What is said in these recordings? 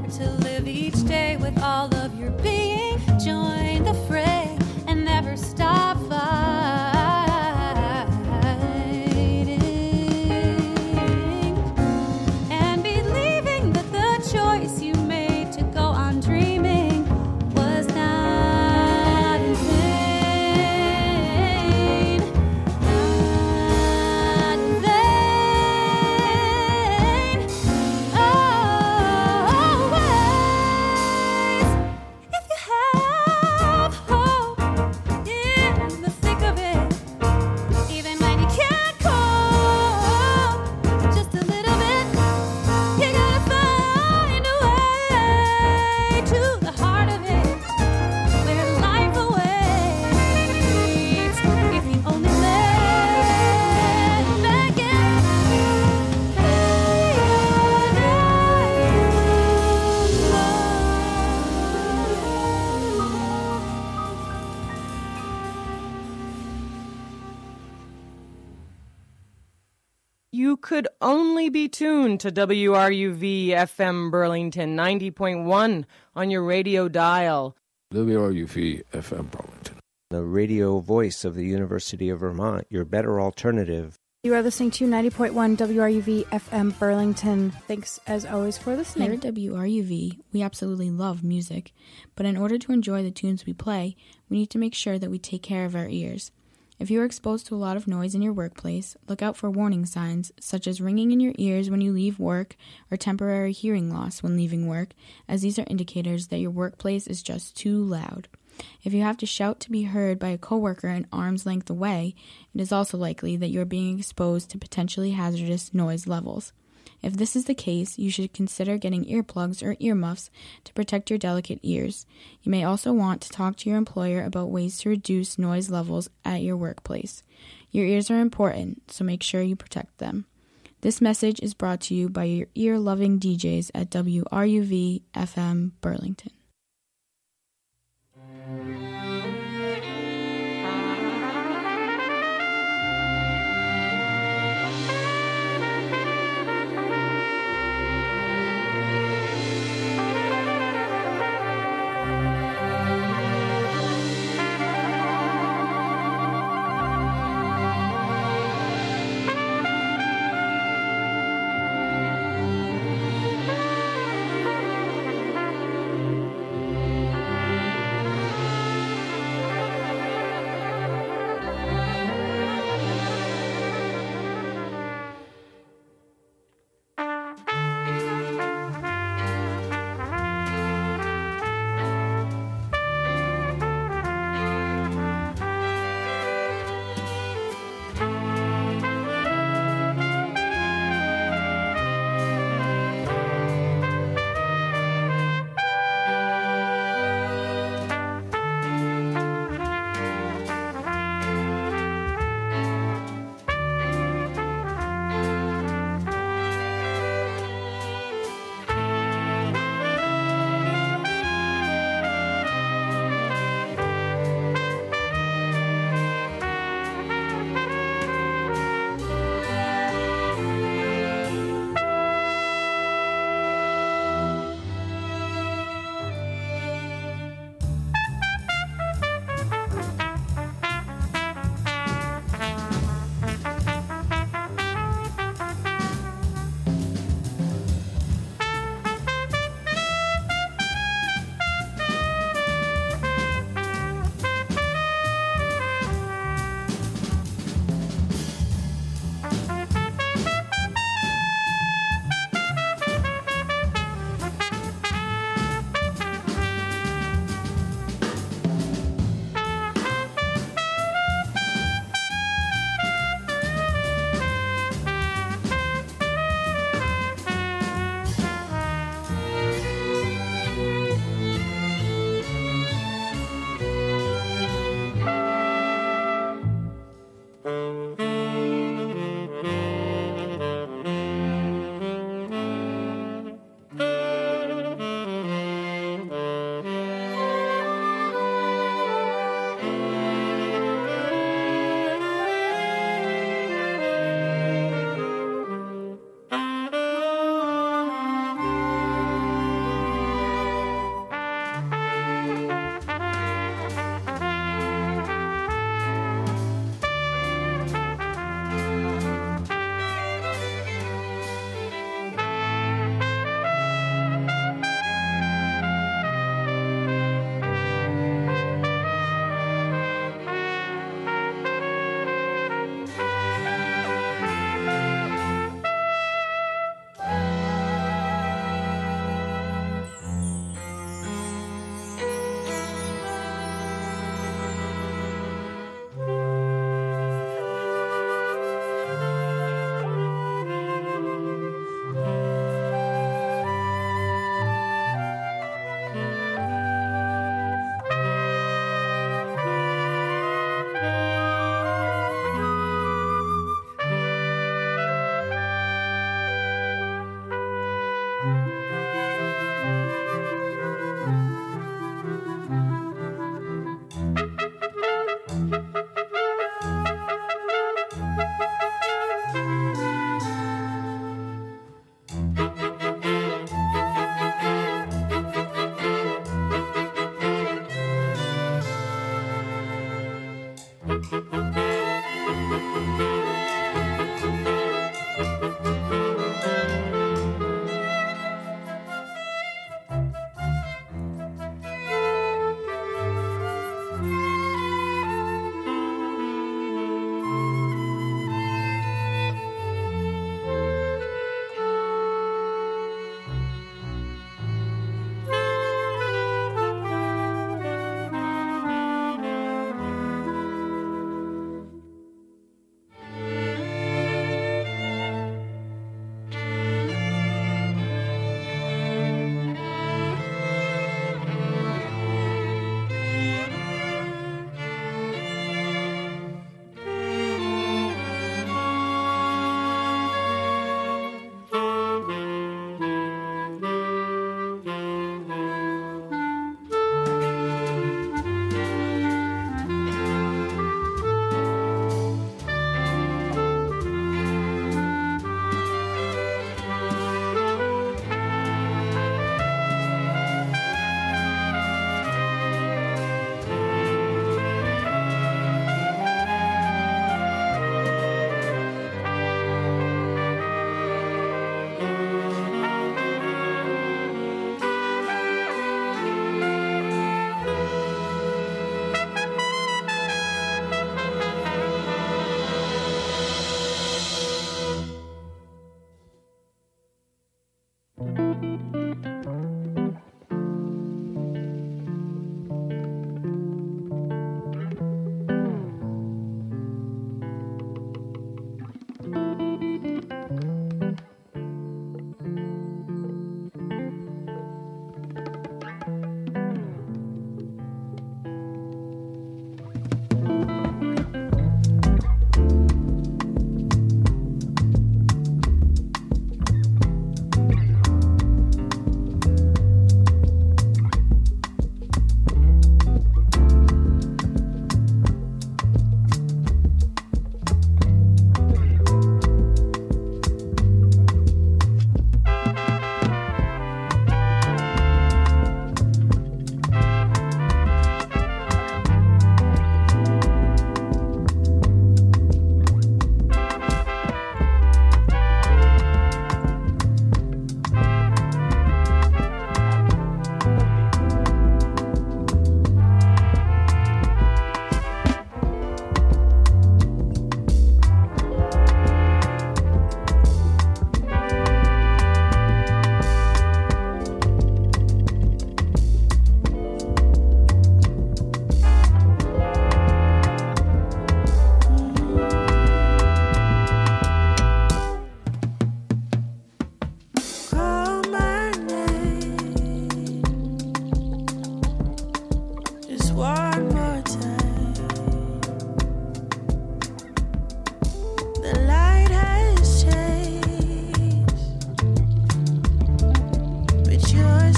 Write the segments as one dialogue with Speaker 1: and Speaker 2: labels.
Speaker 1: to live each day with all of your being. Join the fray and never stop fighting. And believing that the choice you made to go on dreaming was not in vain. Not in vain. Always. If you have hope in the thick of it, even when you can't cope just a little bit, you gotta find a way to the heart of it, where life awaits. If you only let back in,
Speaker 2: You could only be tuned to WRUV FM Burlington 90.1 on your radio dial.
Speaker 3: WRUV FM Burlington.
Speaker 4: The radio voice of the University of Vermont, your better alternative.
Speaker 5: You are listening to 90.1 WRUV FM Burlington. Thanks, as always, for
Speaker 6: Here
Speaker 5: listening.
Speaker 6: at WRUV, we absolutely love music, but in order to enjoy the tunes we play, we need to make sure that we take care of our ears. If you are exposed to a lot of noise in your workplace, look out for warning signs, such as ringing in your ears when you leave work or temporary hearing loss when leaving work, as these are indicators that your workplace is just too loud. If you have to shout to be heard by a coworker an arm's length away, it is also likely that you are being exposed to potentially hazardous noise levels. If this is the case, you should consider getting earplugs or earmuffs to protect your delicate ears. You may also want to talk to your employer about ways to reduce noise levels at your workplace. Your ears are important, so make sure you protect them. This message is brought to you by your ear-loving DJs at WRUV FM Burlington.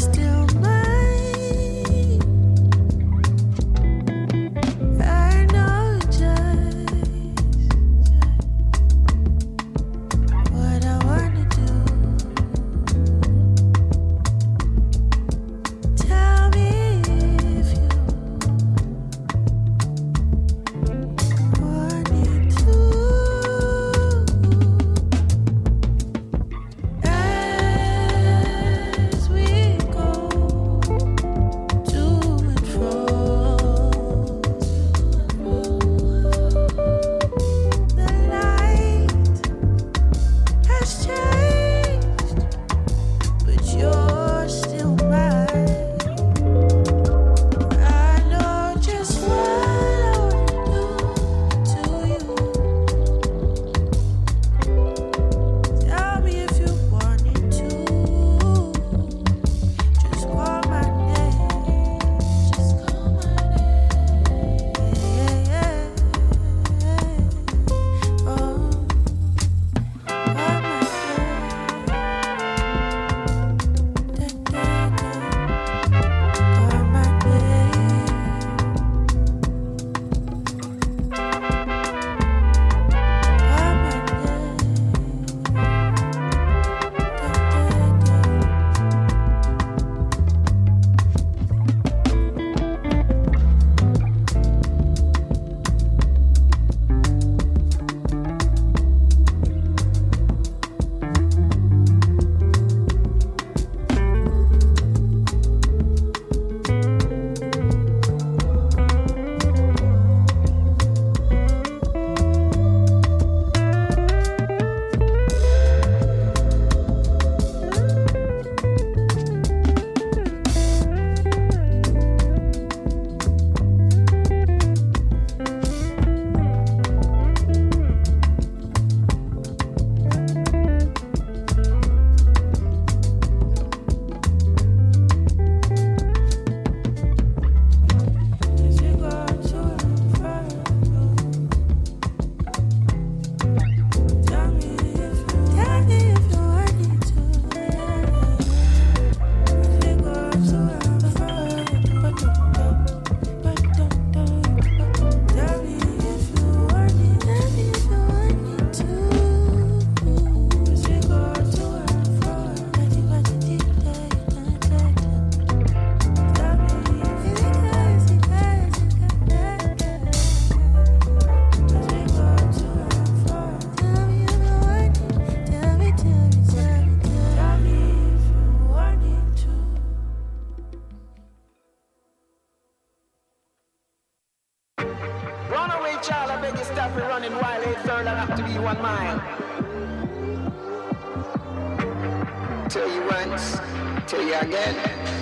Speaker 7: Tell you once, tell you again.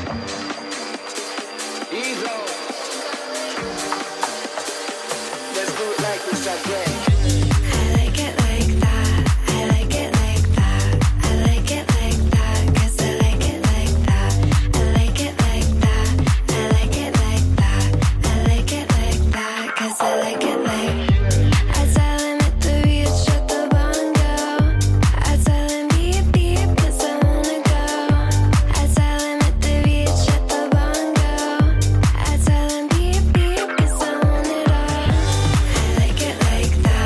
Speaker 7: Ease off. Let's do it like this again.
Speaker 8: I like it like that. I like it like that. I like it like that. 'Cause I like it like that. I like it like that. I like it like that. I like it like that. 'Cause I like it like. I tell him at the beach, shut the bongo. I tell him beep beep 'cause I wanna go. I tell him at the beach, shut the bongo. I tell him beep beep 'cause I want it all. I like it like that.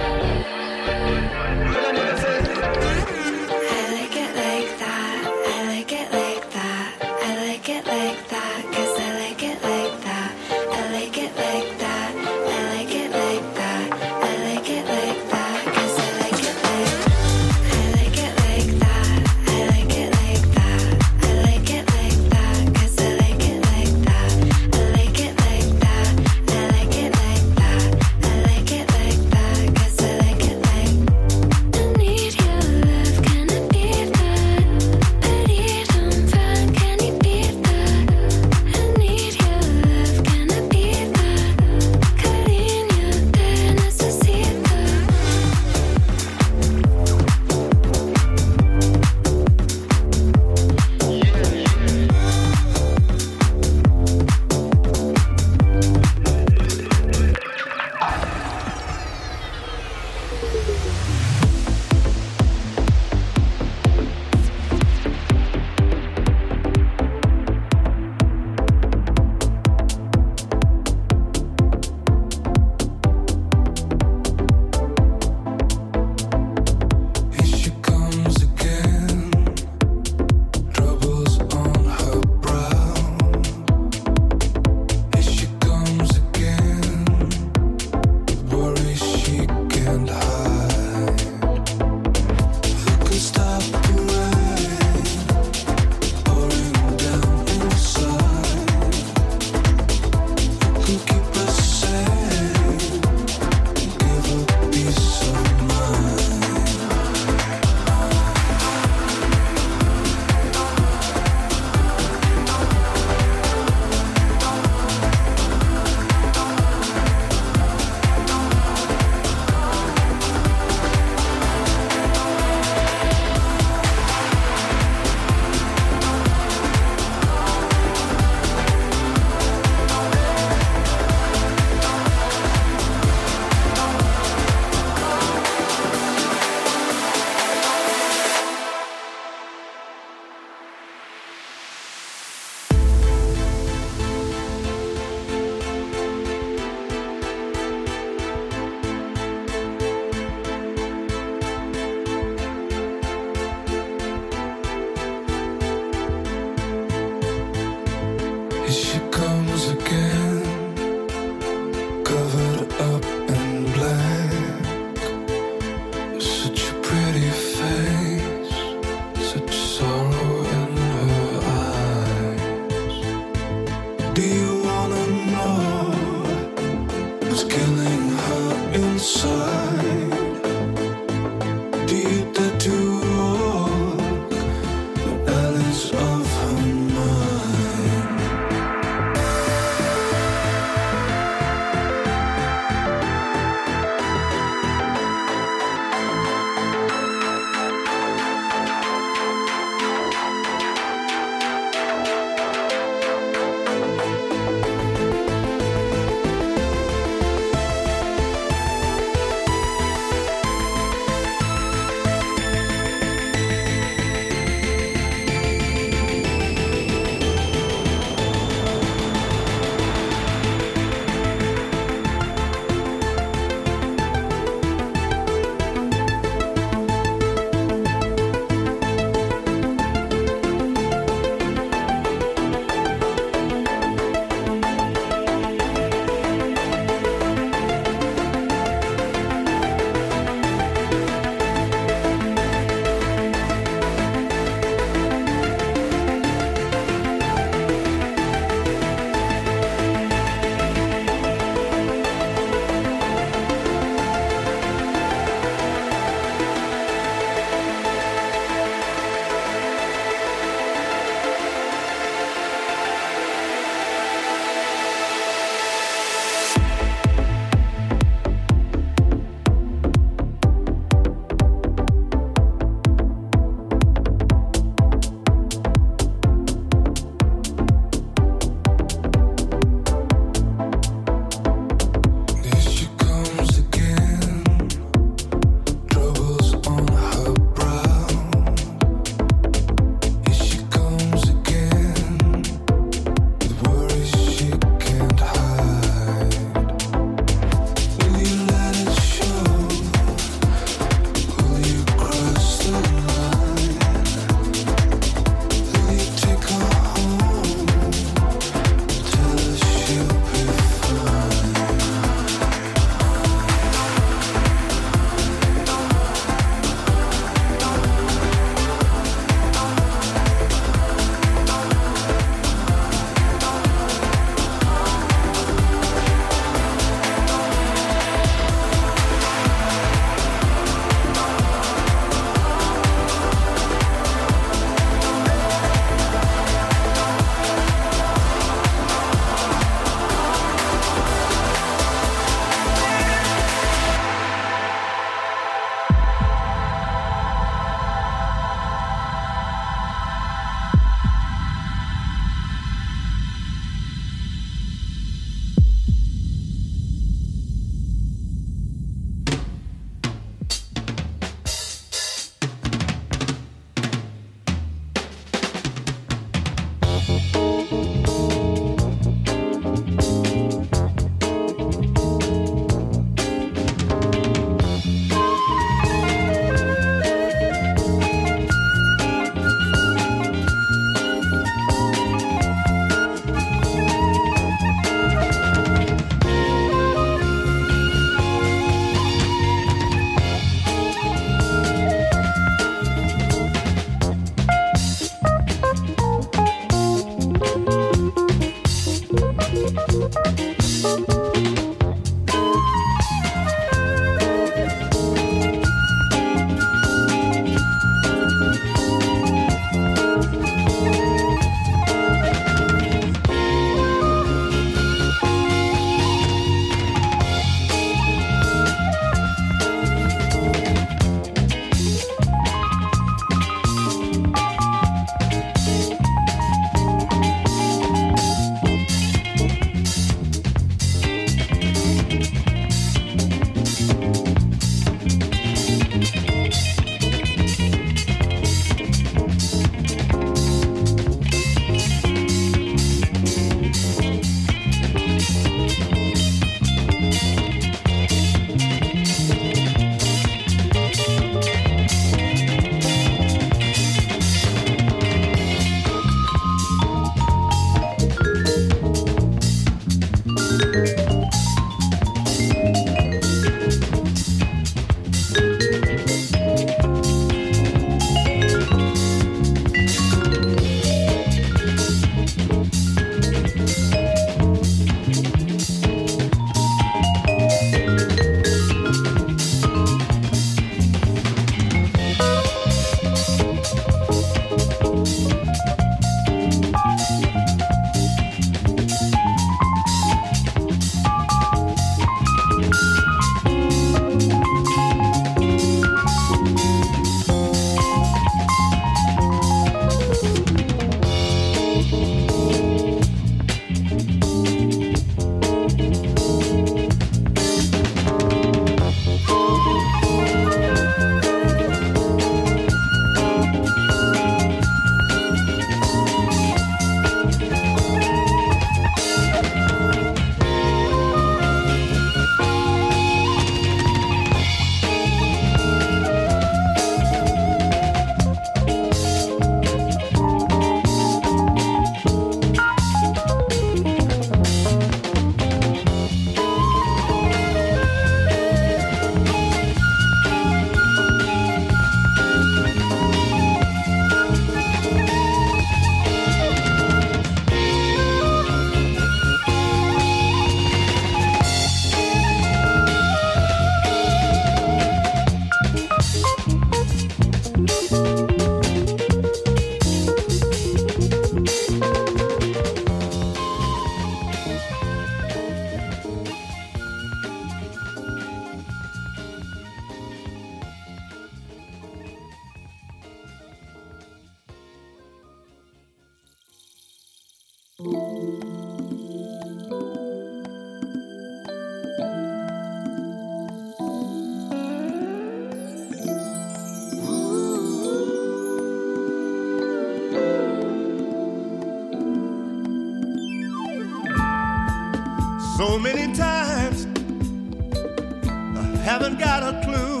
Speaker 9: So many times I haven't got a clue,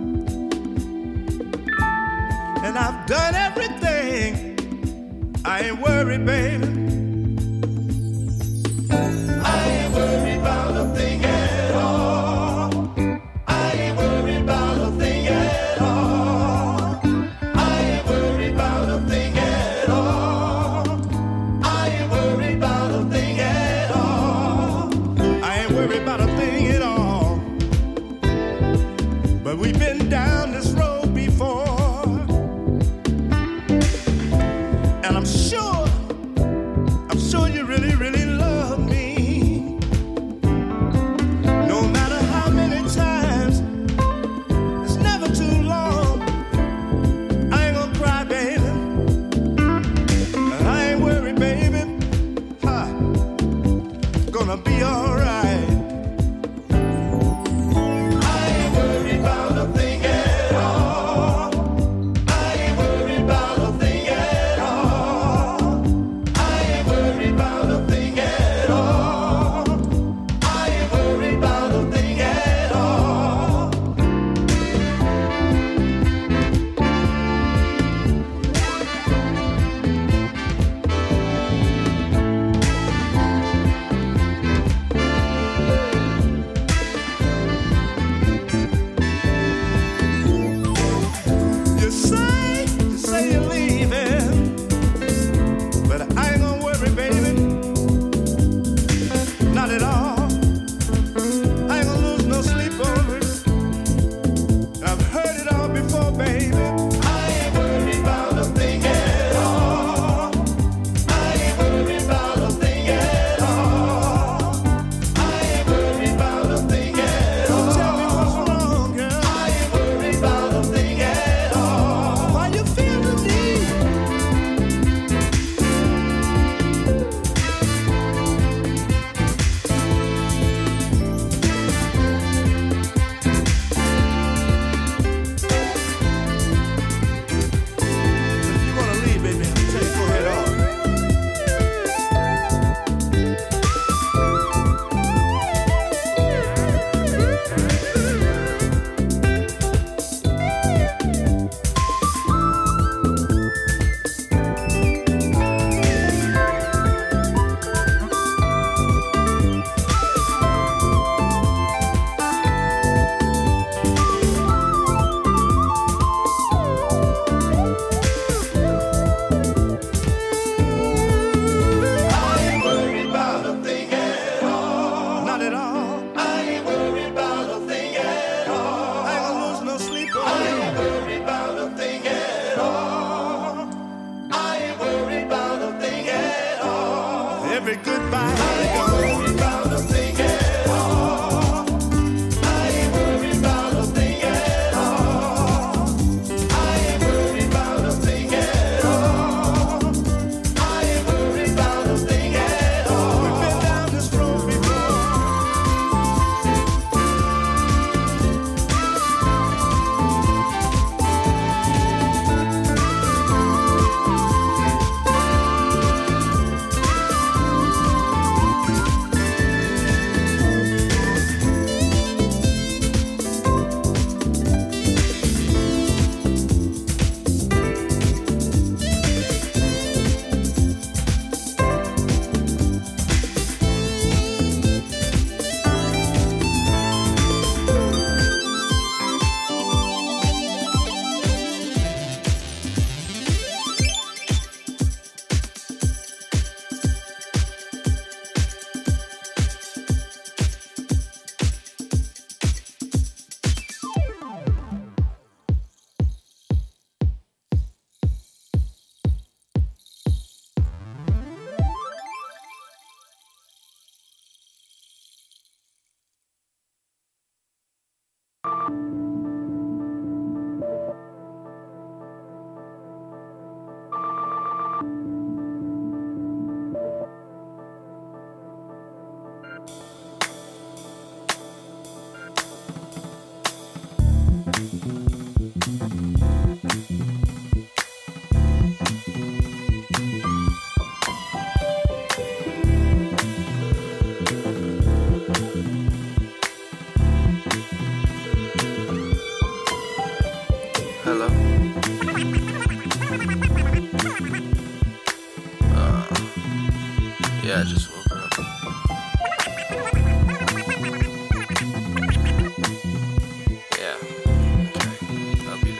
Speaker 9: and I've done everything. I ain't worried, baby. I ain't worried about a thing at all. I ain't worried about a thing at all. I ain't worried about a thing at all. I ain't worried about a thing at all. I ain't worried about a thing at all. But we've been down this road before, and I'm sure you really, really love me. No matter how many times, it's never too long. I ain't gonna cry, baby. I ain't worried, baby. Gonna be alright. I ain't worried about a thing at all. I ain't worried about a thing at all. I ain't worried about a thing at all. I ain't worried about a thing at all. You say you're leaving, but I ain't gonna worry, baby. Not at all. I ain't gonna lose no sleep over it. I've heard it all before, baby. I ain't worried about a thing at all. I ain't worried about a thing at all. I ain't worried about a thing at all. Tell me what's wrong, girl. I ain't worried about a thing at all. Why you feel the need? If you wanna leave, baby, I'll tell you, go ahead on. I ain't worried about a thing at all. Not at all. I ain't worried about a thing at all. I ain't gonna lose no sleep over it. I ain't worried about a thing at all. I ain't worried about a thing at all. Every goodbye I ain't worried about a thing at all. I ain't worried about a thing at all. I ain't worried about a thing at all. I ain't worried about a thing at all. We've been down this road before.
Speaker 10: Yeah, I just woke up. Yeah, okay, I'll be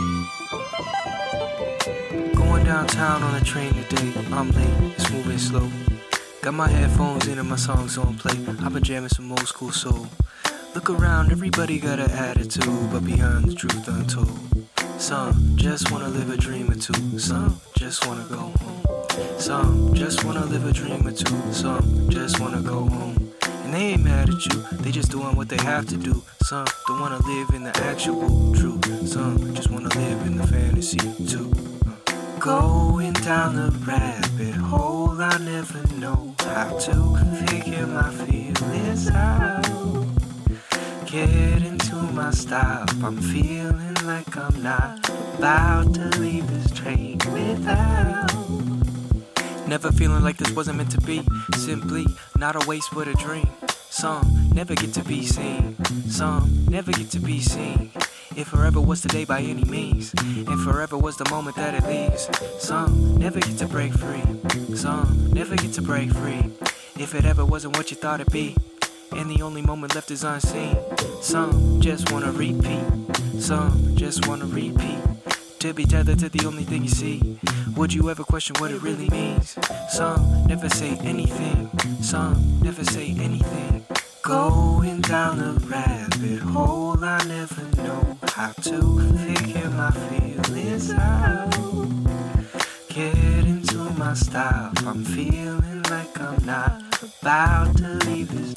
Speaker 10: there. Going downtown on a train today. I'm late, it's moving slow. Got my headphones in and my songs on play. I've been jamming some old school soul. Look around, everybody got an attitude, but behind the truth untold. Some just wanna live a dream or two. Some just wanna go home. Some just wanna live a dream or two. Some just wanna go home. And they ain't mad at you, they just doing what they have to do. Some don't wanna live in the actual truth. Some just wanna live in the fantasy too. Going down the rabbit hole, I never know how to figure my feelings out. Getting to my stop, I'm feeling like I'm not about to leave this train without. Never feeling like this wasn't meant to be. Simply not a waste but a dream. Some never get to be seen. Some never get to be seen. If forever was today by any means, and forever was the moment that it leaves. Some never get to break free. Some never get to break free. If it ever wasn't what you thought it'd be, and the only moment left is unseen. Some just wanna repeat. Some just wanna repeat. To be tethered to the only thing you see. Would you ever question what it really means? Some never say anything. Some never say anything. Going down the rabbit hole, I never know how to figure my feelings out. Getting to my stop, I'm feeling like I'm not about to leave this.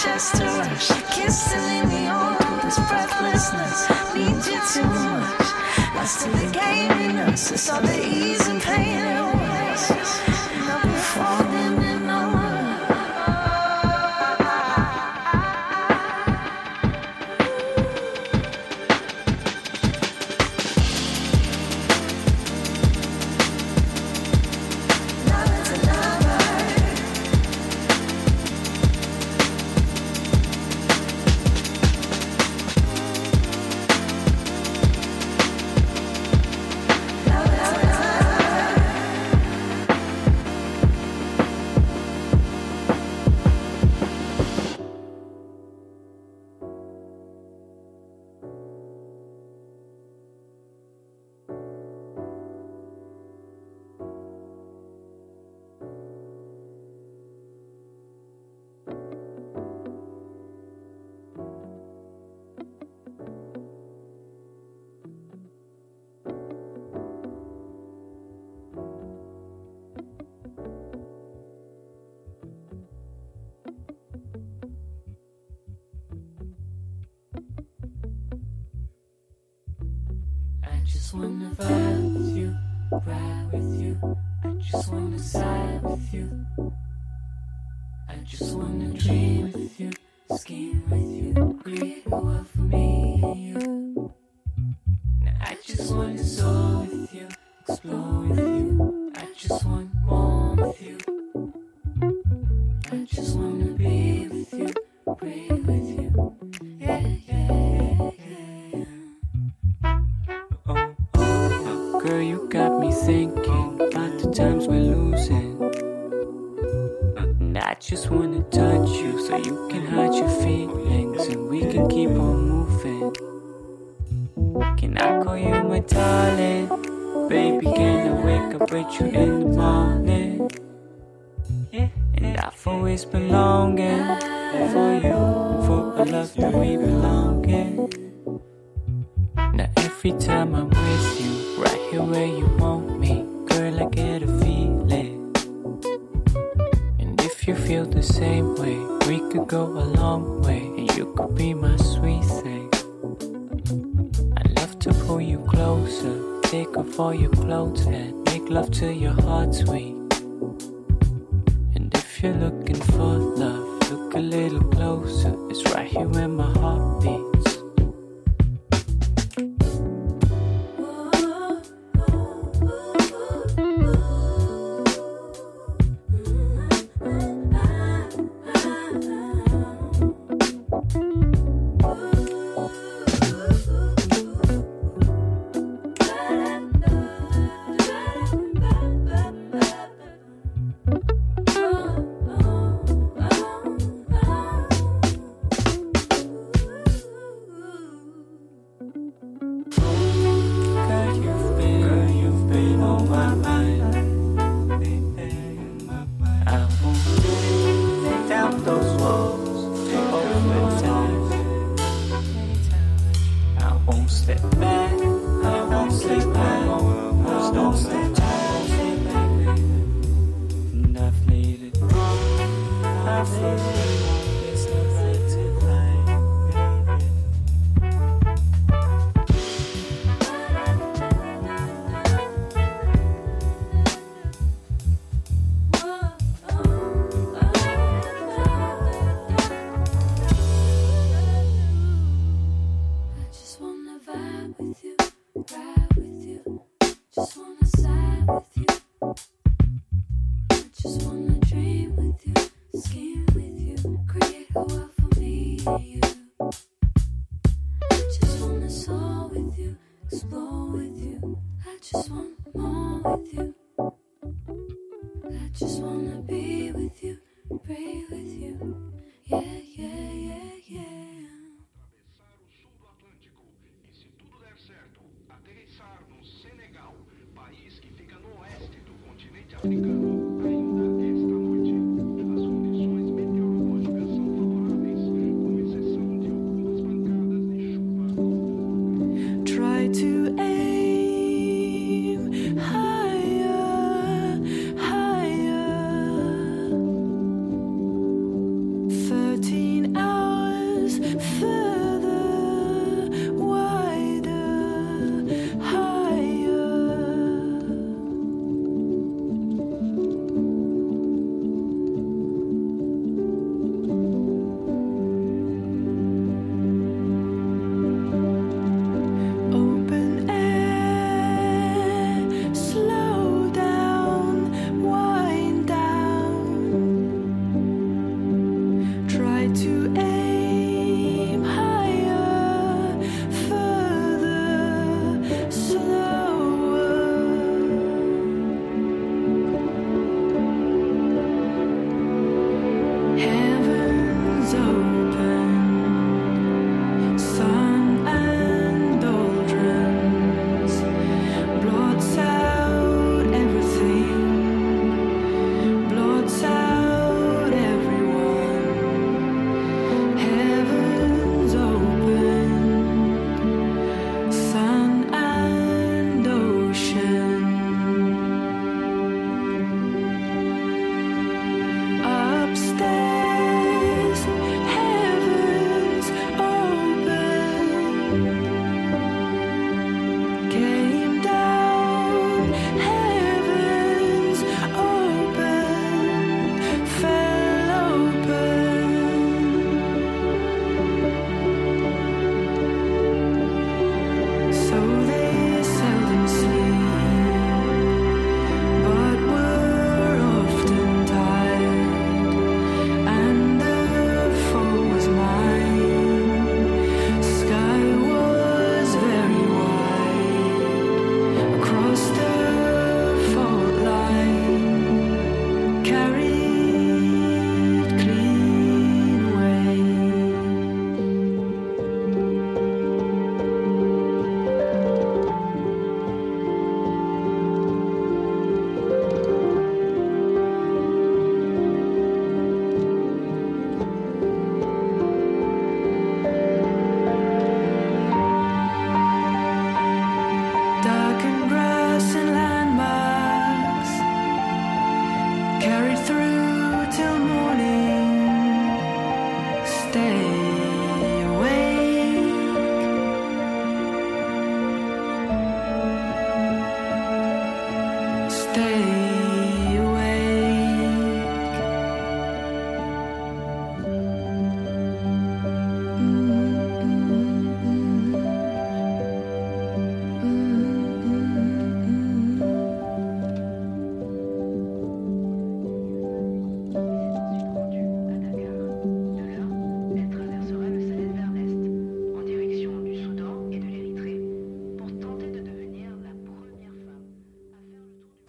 Speaker 11: chest to rush. Kiss to leave me on this breathlessness. Need you too much. Lost to the game in us. It's all the ease and pain at once. And I'll be falling in love.
Speaker 12: Just wanna vibe with you, ride with you. I just wanna side with you. I just wanna dream with you, scheme with you, create a world for me and you. Now I just wanna soar with you, explore with you. I just want more with you. I just wanna be with you, pray with you. Yeah, yeah, yeah, yeah.
Speaker 10: Girl, you got me thinking about the times we're losing. And I just wanna touch you so you can hide your feelings and we can keep on moving. Can I call you my darling? Baby, can I wake up with you in the morning? And I've always been longing for you, for a love that we belong in. Now every time I'm with you, right here where you want me, girl, I get a feeling. And if you feel the same way, we could go a long way, and you could be my sweet thing. I'd love to pull you closer, take off all your clothes and make love till your heart's weak. And if you're looking for love, look a little closer, it's right here where my heart beats.
Speaker 1: Just wanna dream with you, scheme with you.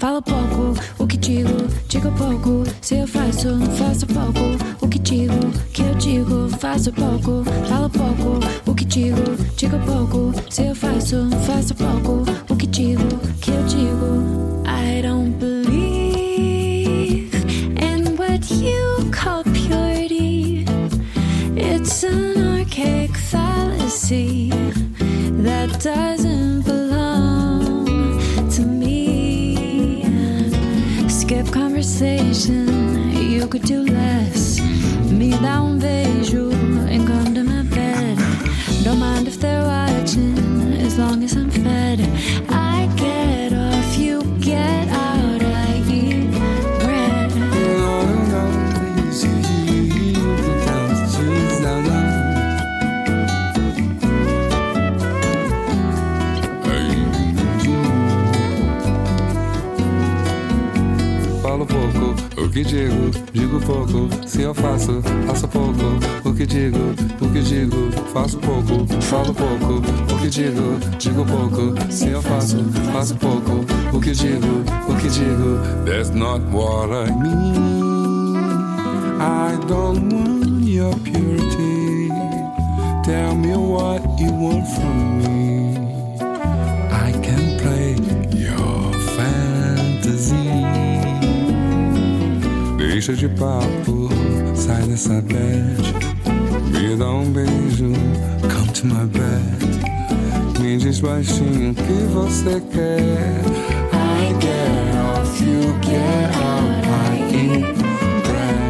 Speaker 6: falo pouco. O que digo, digo pouco. Se eu faço, faço pouco. O que digo, que eu digo, faço pouco. Falo pouco. O que digo, digo pouco. Se eu faço, faço pouco. O que digo, que eu digo. I don't believe in what you call purity. It's an archaic fallacy that doesn't belong to me. Skip conversation, you could do less. Me dá beijo and come to my bed. Don't mind if they're watching, as long as I'm fed. I get off, you get out, I eat bread.
Speaker 13: Falo pouco, o que digo, digo pouco. Se eu faço, faço pouco. O que digo, faço pouco. Falo pouco, o que digo, digo pouco. Se eu faço, faço pouco. O que digo, that's not what I mean. I don't want your purity. Tell me what you want from me. I can play your fantasy. Deixa de papo, sai dessa bed. Me dá beijo, come to my bed. Me diz baixinho o que você quer. I get off, you get out, I eat bread.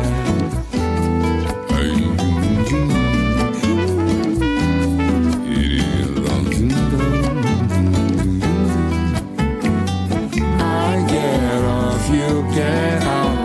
Speaker 13: I get off, you get out.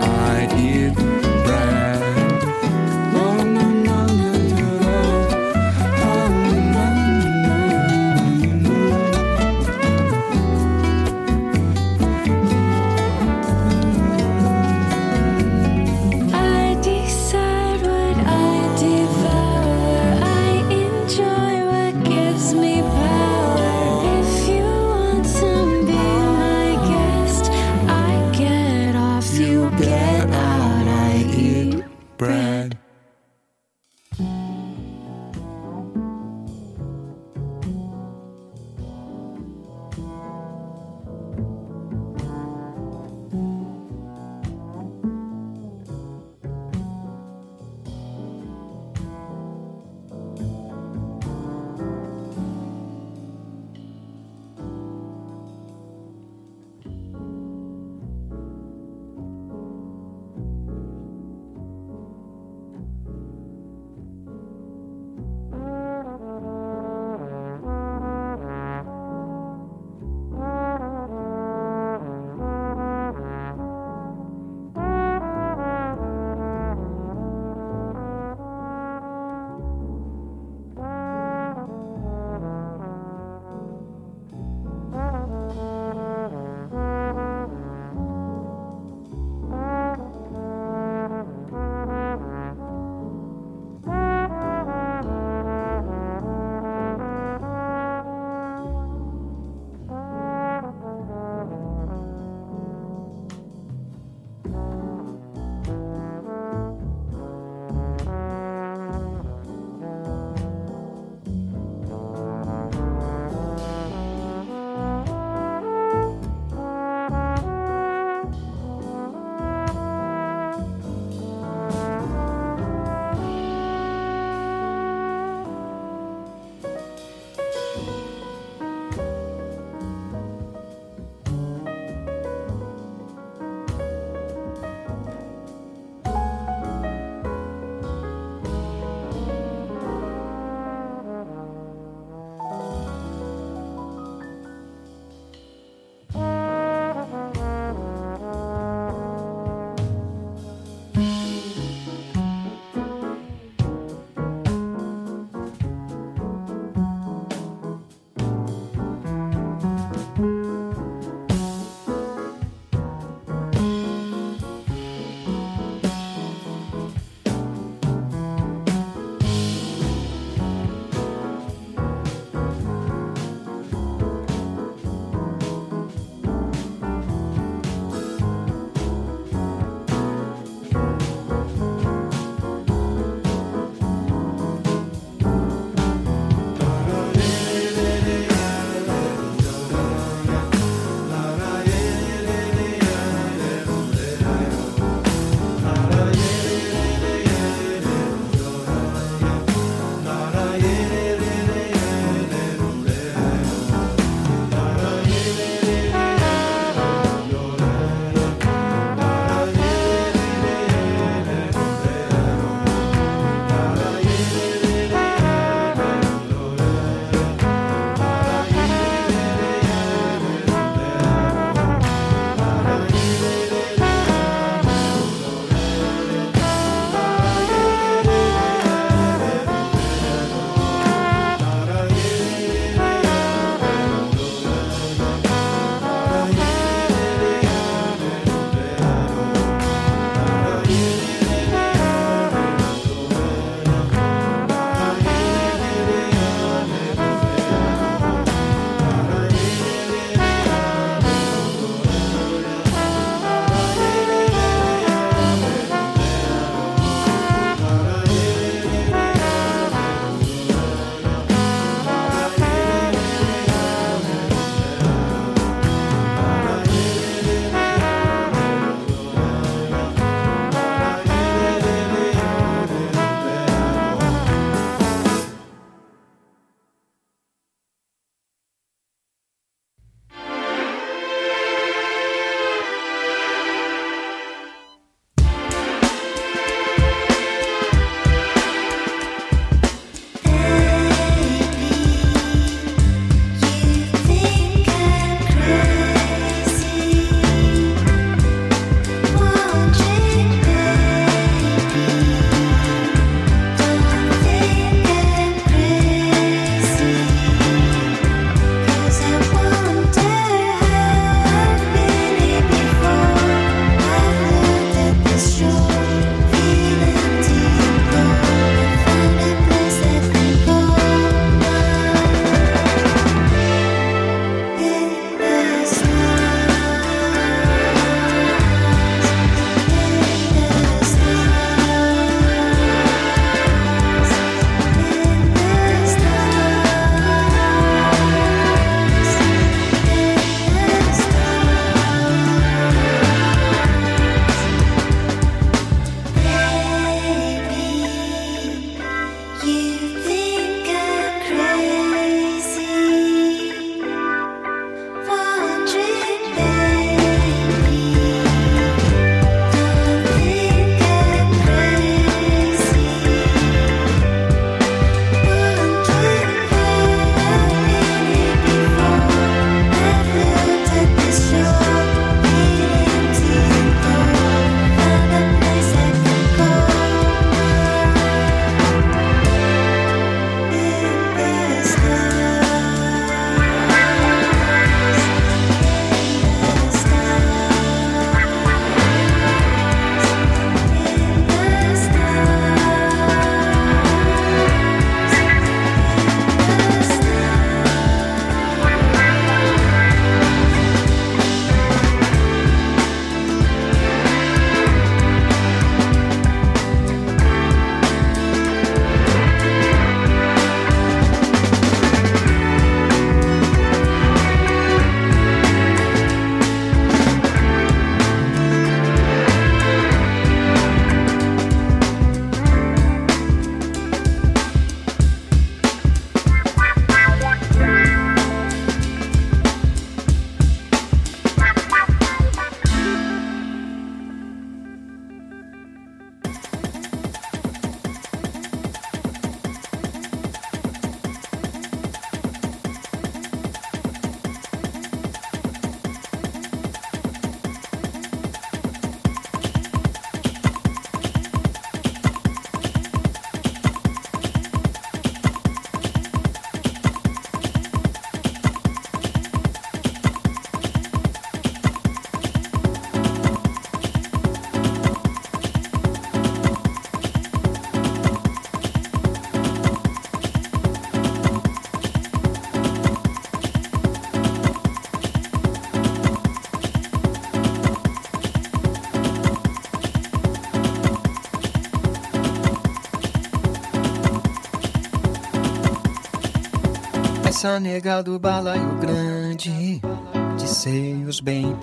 Speaker 14: Essa nega do balaio grande, de seios bem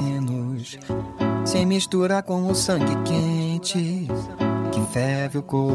Speaker 14: pequenos, se mistura com o sangue quente que ferve o corpo